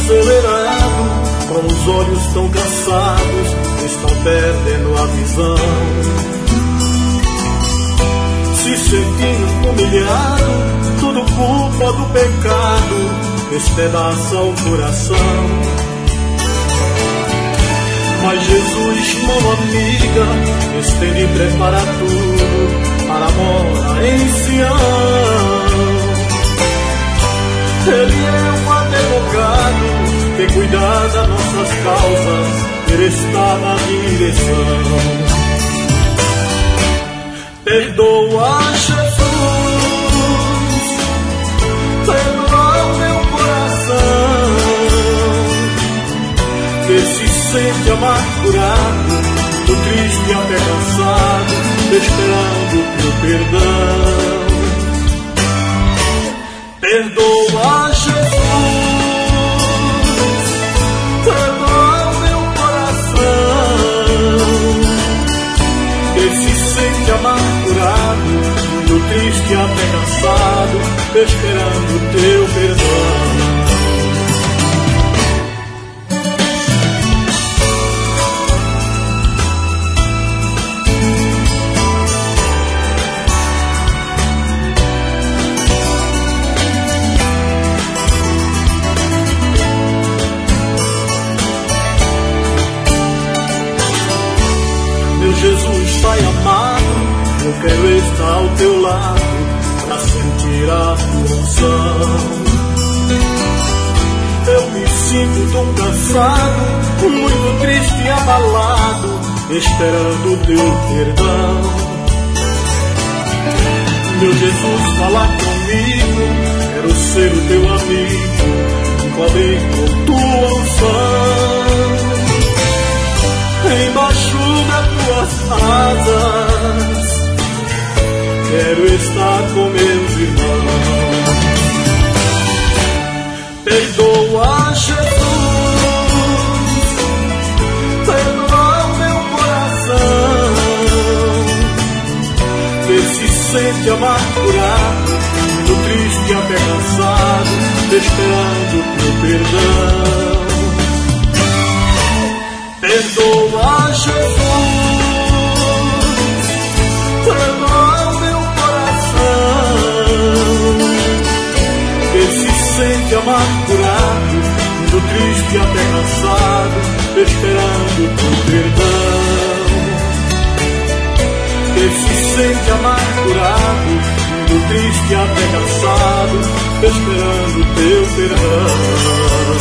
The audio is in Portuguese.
acelerado, com os olhos tão cansados, estão perdendo a visão. Se sentindo humilhado, tudo culpa do pecado, despedaça o coração. Mas Jesus, mão amiga, estende e prepara tudo para a mora em Sião. Ele é um advogado que cuida das nossas causas, ele está na direção. Perdoa, Jesus, perdoa o meu coração, que se sente amargurado, do triste e até cansado, esperando teu perdão. Perdoa, Jesus, perdoa o meu coração, que se sente amargurado, do triste e até cansado, esperando teu perdão. Jesus, Pai amado, eu quero estar ao teu lado para sentir a tua unção. Eu me sinto tão cansado, muito triste e abalado, esperando o teu perdão. Meu Jesus, fala comigo, quero ser o teu amigo, cobre com tua unção. Embaixo das tuas asas, quero estar com meus irmãos. Perdoa, Jesus, perdoa o meu coração, que se sente amargurado, do triste e até cansado, esperando teu perdão. Perdoa, Jesus, perdoa o meu coração, que se sente amargurado, do triste e até cansado, esperando teu perdão. Que se sente amargurado, do triste e até cansado, esperando teu perdão.